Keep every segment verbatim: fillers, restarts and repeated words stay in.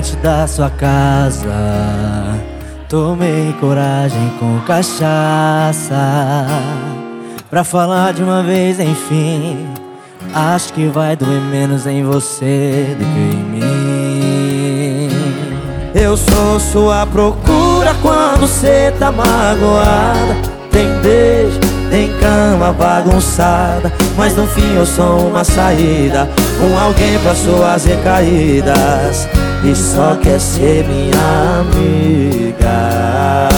frente da sua casa. Tomei coragem com cachaça pra falar de uma vez, enfim. Acho que vai doer menos em você do que em mim. Eu sou sua procura quando cê tá magoada. Tem beijo, tem cama bagunçada, mas no fim eu sou uma saída, um alguém pra suas recaídas, e só quer ser minha amiga.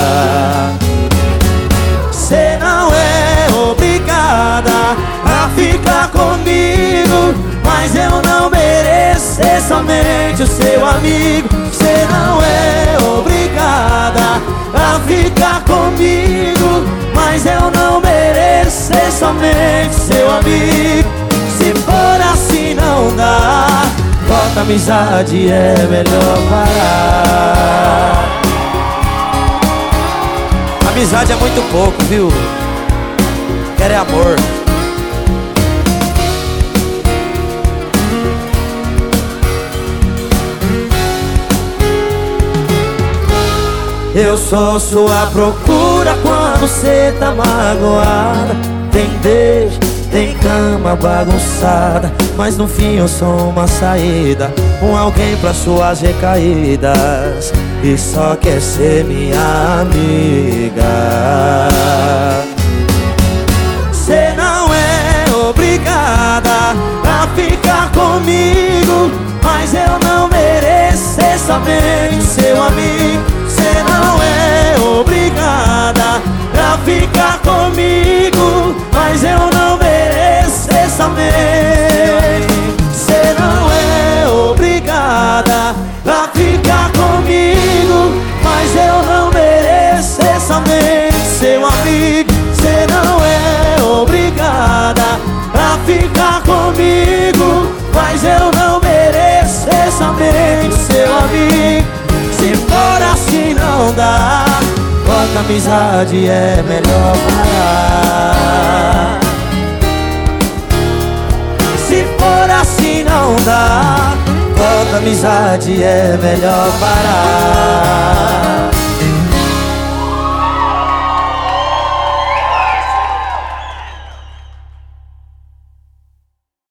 Cê não é obrigada a ficar comigo, mas eu não mereço ser somente o seu amigo. Cê não é obrigada a ficar comigo, mas eu não mereço ser somente seu amigo. Se for assim não dá, corta amizade, é melhor parar. Amizade é muito pouco, viu? Quero é amor. Eu sou sua procura quando cê tá magoada. Tem beijo, tem cama bagunçada, mas no fim eu sou uma saída, um alguém pra suas recaídas, e só quer ser minha amiga. Cê não é obrigada a ficar comigo, mas eu não mereço ser somente seu amigo. Cê não é obrigada a ficar comigo, mas eu não mereço ser somente. Cê não é obrigada a ficar comigo, mas eu não mereço ser somente seu amigo. Cê não é obrigada a ficar comigo, mas eu não mereço ser somente seu amigo. Se for assim não dá, corta amizade, é melhor parar. Se for assim não dá, corta amizade, é melhor parar.